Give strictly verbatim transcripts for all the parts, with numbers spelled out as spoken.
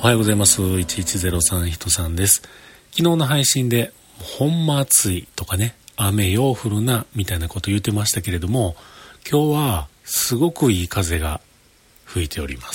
おはようございます。いちいちゼロさんひとさんです。昨日の配信でほんま暑いとかね、雨よう降るなみたいなこと言ってましたけれども、今日はすごくいい風が吹いております。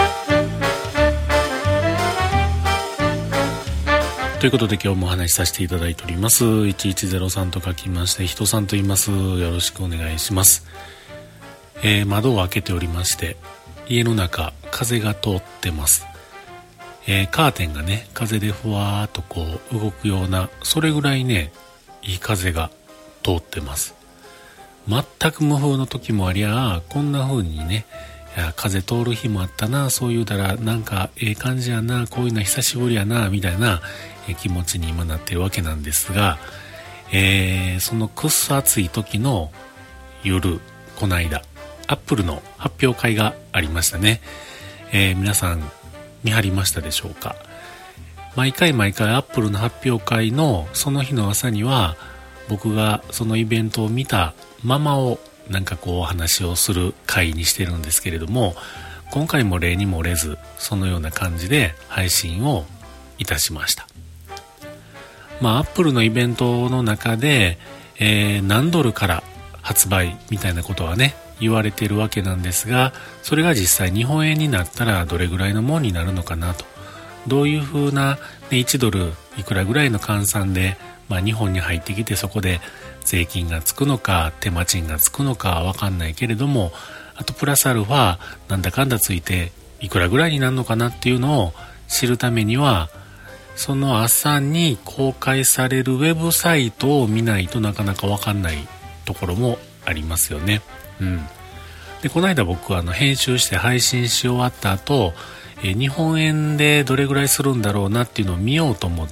ということで今日もお話しさせていただいております。いちいちゼロさんと書きまして人さんと言います。よろしくお願いします。えー、窓を開けておりまして、家の中風が通ってます。えー、カーテンがね風でふわーっとこう動くような、それぐらいねいい風が通ってます。全く無風の時もありゃ、こんな風にね、いや風通る日もあったな、そう言うたらなんかええ感じやな、こういうの久しぶりやなみたいな気持ちに今なってるわけなんですが、えー、そのくっそ暑い時の夜、この間アップルの発表会がありましたね。えー、皆さん見張りましたでしょうか。毎回毎回アップルの発表会のその日の朝には、僕がそのイベントを見たままをなんかこうお話をする会にしてるんですけれども、今回も例にもれずそのような感じで配信をいたしました。まあアップルのイベントの中で、えー、何ドルから発売みたいなことはね言われているわけなんですが、それが実際日本円になったらどれぐらいのもんになるのかなと、どういう風な、ね、いちドルいくらぐらいの換算で、まあ、日本に入ってきてそこで税金がつくのか手間賃がつくのかわかんないけれども、あとプラスアルファなんだかんだついていくらぐらいになるのかなっていうのを知るためには、その朝に公開されるウェブサイトを見ないとなかなかわかんないところもありますよね。うん、でこの間僕はあの編集して配信し終わった後、えー、日本円でどれぐらいするんだろうなっていうのを見ようと思って、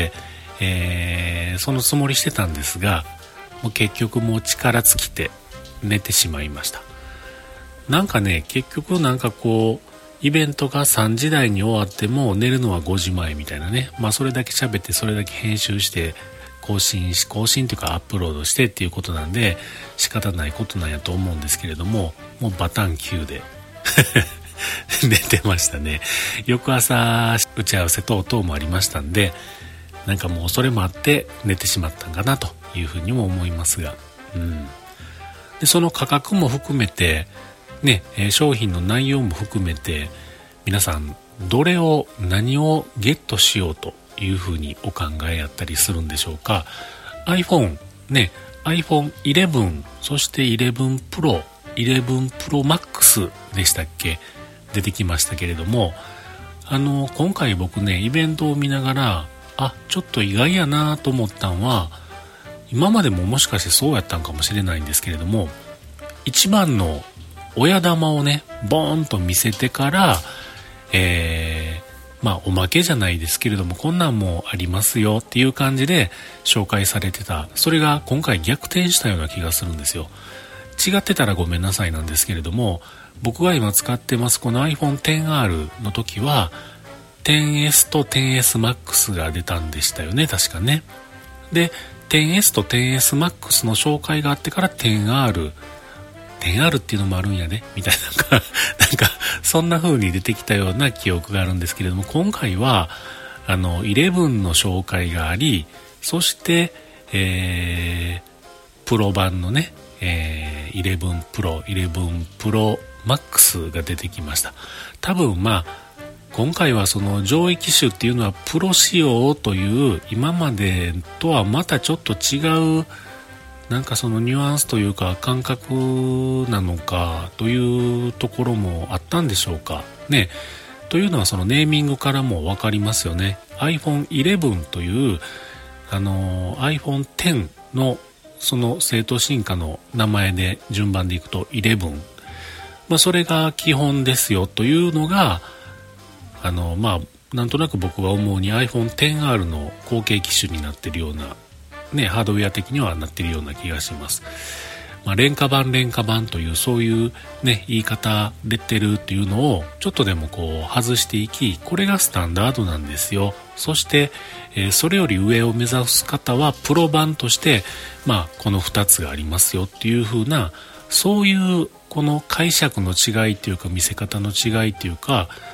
えー、そのつもりしてたんですが、もう結局もう力尽きて寝てしまいました。なんかね結局なんかこうイベントがさんじ台に終わっても寝るのはごじまえみたいなね、まあそれだけ喋ってそれだけ編集して更新し更新というかアップロードしてっていうことなんで仕方ないことなんやと思うんですけれども、もうバタンきゅうで寝てましたね。翌朝打ち合わせ等々もありましたんで、なんかもうそれもあって寝てしまったんかなというふうにも思いますが、うん、でその価格も含めてね、商品の内容も含めて皆さんどれを何をゲットしようというふうにお考えやったりするんでしょうか。 iPhone ね アイフォンイレブン、そしてイレブンプロ、イレブンプロマックスでしたっけ、出てきましたけれども、あの今回僕ねイベントを見ながら、あちょっと意外やなと思ったんは、今までももしかしてそうやったんかもしれないんですけれども、一番の親玉をねボーンと見せてから、えーまあおまけじゃないですけれどもこんなんもありますよっていう感じで紹介されてた、それが今回逆転したような気がするんですよ。違ってたらごめんなさいなんですけれども、僕が今使ってますこの アイフォンテンアール の時は テンエス と テンエスマックス が出たんでしたよね、確かね。で テンエス と テンエスマックス の紹介があってから テンアールテンアール っていうのもあるんやねみたいな、なんかそんな風に出てきたような記憶があるんですけれども、今回はあのじゅういちの紹介があり、そして、えー、プロ版のね、えー、じゅういちプロ、じゅういちプロマックスが出てきました。多分まあ今回はその上位機種っていうのはプロ仕様という今までとはまたちょっと違うなんかそのニュアンスというか感覚なのかというところもあったんでしょうかね。というのはそのネーミングからも分かりますよね。 アイフォンイレブン というあの アイフォンテン のその正当進化の名前で順番でいくとじゅういち、まあ、それが基本ですよというのがあのまあなんとなく僕が思うに アイフォンテンアール の後継機種になっているようなね、ハードウェア的にはなっているような気がします。まあ、廉価版廉価版というそういうね言い方出てるっていうのをちょっとでもこう外していき、これがスタンダードなんですよ。そして、えー、それより上を目指す方はプロ版としてまあこのふたつがありますよっていう風な、そういうこの解釈の違いっていうか見せ方の違いっていうか、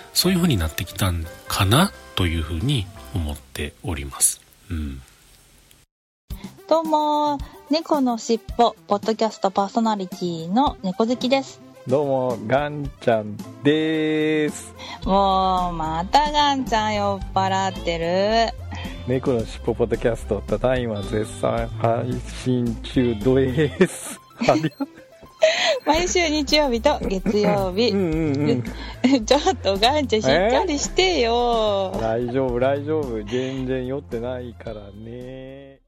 そういう風になってきたんかなという風に思っております。うん、 どうも、猫のしっぽポッドキャストパーソナリティの猫好きです。 どうも、ガンちゃんです。 もうまたガンちゃん酔っ払ってる。 猫のしっぽポッドキャスト、ただいま絶賛配信中です。 毎週日曜日と月曜日。うんうんうん、ちょっとガンちゃんしっかりしてよ。 大丈夫大丈夫、全然酔ってないからね。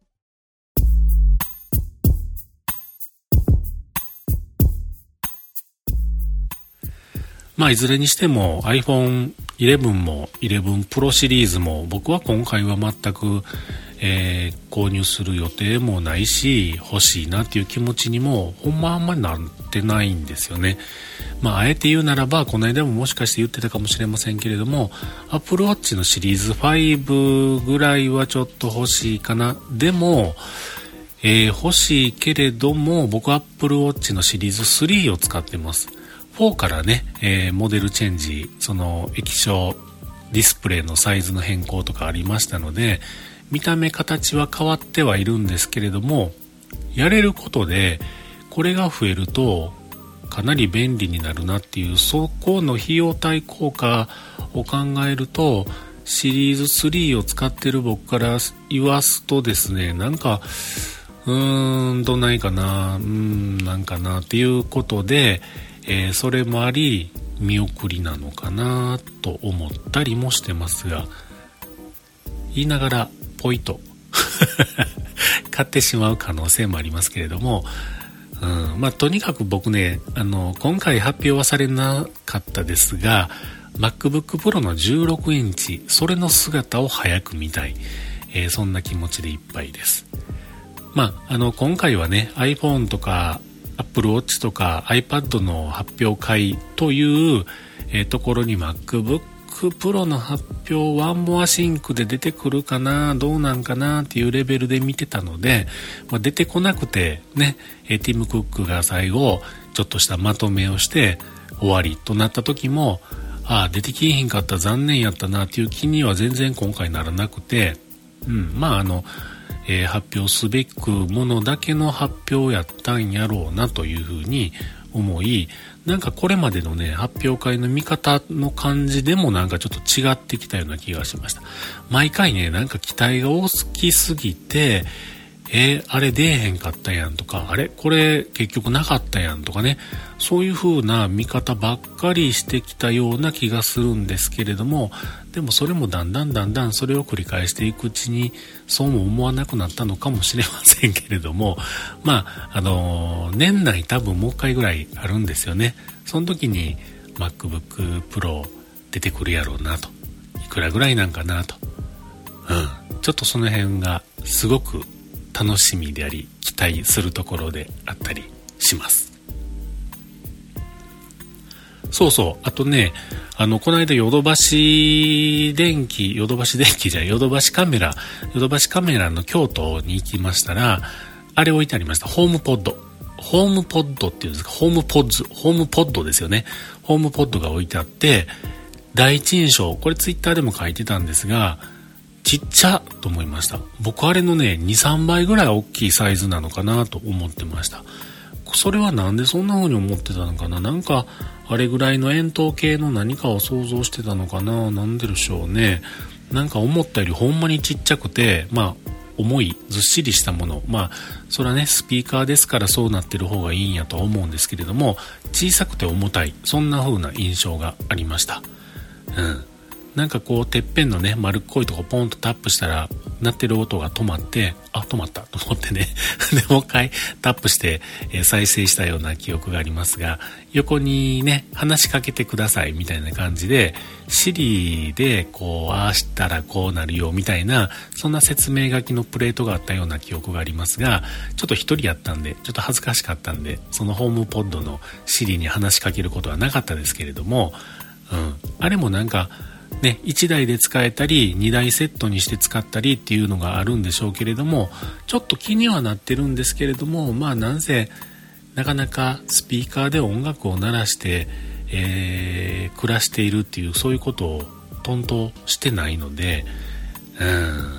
まあいずれにしても アイフォンイレブン もイレブンプロシリーズも僕は今回は全く、えー、購入する予定もないし、欲しいなっていう気持ちにもほんまあんまりなってないんですよね。まああえて言うならば、この間ももしかして言ってたかもしれませんけれども、 Apple Watch のシリーズファイブぐらいはちょっと欲しいかな。でもえー、欲しいけれども、僕は Apple Watch のシリーズスリーを使ってます。フォーからね、えー、モデルチェンジ、その液晶ディスプレイのサイズの変更とかありましたので、見た目形は変わってはいるんですけれども、やれることでこれが増えるとかなり便利になるなっていう、そこの費用対効果を考えると、シリーズスリーを使ってる僕から言わすとですね、なんかうーんどないかな、うーんなんかなっていうことで、えー、それもあり見送りなのかなと思ったりもしてますが、言いながらポイと買ってしまう可能性もありますけれども、うん、まあとにかく僕ね、あの今回発表はされなかったですが、 MacBook Pro のじゅうろくインチ、それの姿を早く見たい、えー、そんな気持ちでいっぱいです。まああの今回はね iPhone とかApple Watch とか iPad の発表会という、えー、ところに MacBook Pro の発表ワンモアシンクで出てくるかな、どうなんかなっていうレベルで見てたので、まあ、出てこなくてね、えー、ティム・クックが最後ちょっとしたまとめをして終わりとなった時も、ああ出てきへんかった、残念やったなっていう気には全然今回ならなくて、うん、まああのえー、発表すべくものだけの発表やったんやろうなというふうに思い、なんかこれまでのね発表会の見方の感じでもなんかちょっと違ってきたような気がしました。毎回ねなんか期待が大きすぎて、えー、あれ出えへんかったやんとか、あれこれ結局なかったやんとかね、そういう風な見方ばっかりしてきたような気がするんですけれども、でもそれもだんだんだんだんそれを繰り返していくうちにそうも思わなくなったのかもしれませんけれども、まああのー、年内多分もう一回ぐらいあるんですよね。その時に MacBook Pro 出てくるやろうなと、いくらぐらいなんかなと、うん、ちょっとその辺がすごく楽しみであり期待するところであったりします。そうそう、あとね、あのこの間ヨドバシ電機ヨドバシ電機じゃヨドバシカメラヨドバシカメラの京都に行きましたら、あれ置いてありました。ホームポッドホームポッドっていうんですか、ホームポッズホームポッドですよね。ホームポッドが置いてあって、第一印象、これツイッターでも書いてたんですが、ちっちゃと思いました。僕あれのね にさんばいぐらい大きいサイズなのかなと思ってました。それはなんでそんな風に思ってたのかな。なんかあれぐらいの円筒形の何かを想像してたのかな。なんででしょうね。なんか思ったよりほんまにちっちゃくて、まあ重いずっしりしたもの、まあそれはねスピーカーですからそうなってる方がいいんやとは思うんですけれども、小さくて重たい、そんな風な印象がありました。うん、なんかこうてっぺんのね丸っこいとこポンとタップしたら鳴ってる音が止まって、あ止まったと思ってねでもう一回タップして、えー、再生したような記憶がありますが、横にね話しかけてくださいみたいな感じで Siri でこうああしたらこうなるよみたいな、そんな説明書きのプレートがあったような記憶がありますが、ちょっと一人やったんでちょっと恥ずかしかったんで、そのホームポッドの Siri に話しかけることはなかったですけれども、うん、あれもなんかね、いちだいで使えたりにだいセットにして使ったりっていうのがあるんでしょうけれども、ちょっと気にはなってるんですけれども、まあなんせなかなかスピーカーで音楽を鳴らして、 えー、暮らしているっていうそういうことをトンとしてないので、うん、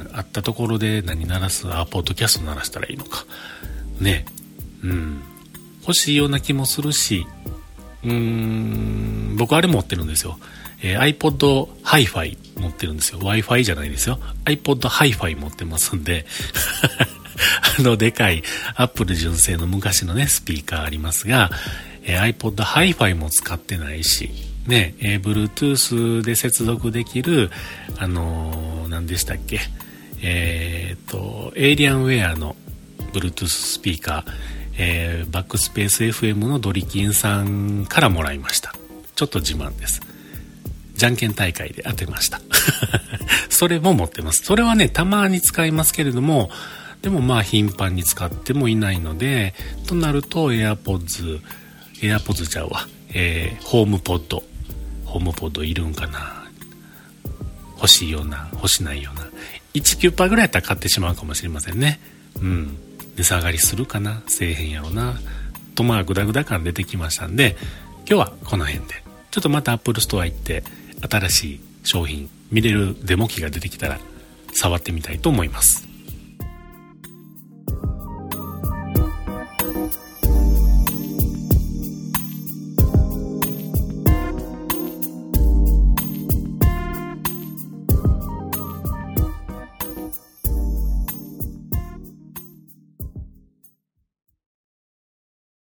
あったところで何鳴らす、あ、ポッドキャスト鳴らしたらいいのかね、うん、欲しいような気もするし、うーん、僕あれ持ってるんですよ、えー、iPod Hi-Fi 持ってるんですよ。 Wi-Fi じゃないですよ、 iPod Hi-Fi 持ってますんであのでかい Apple 純正の昔のねスピーカーありますが、えー、iPod Hi-Fi も使ってないしね、えー、Bluetooth で接続できるあのー、何でしたっけ、えー、とエイリアンウェアの Bluetooth スピーカー、えー、バックスペース エフエム のドリキンさんからもらいました。ちょっと自慢です。じゃんけん大会で当てましたそれも持ってます。それはねたまに使いますけれども、でもまあ頻繁に使ってもいないので、となると AirPods AirPods ちゃうわ、えー、ホームポッドホームポッドいるんかな、欲しいような欲しないような いちキューパー ぐらいやったら買ってしまうかもしれませんね。うん、値下がりするかな、せえへんやろなと、まあグダグダ感出てきましたんで、今日はこの辺でちょっとまた Apple ストア行って新しい商品見れるデモ機が出てきたら触ってみたいと思います。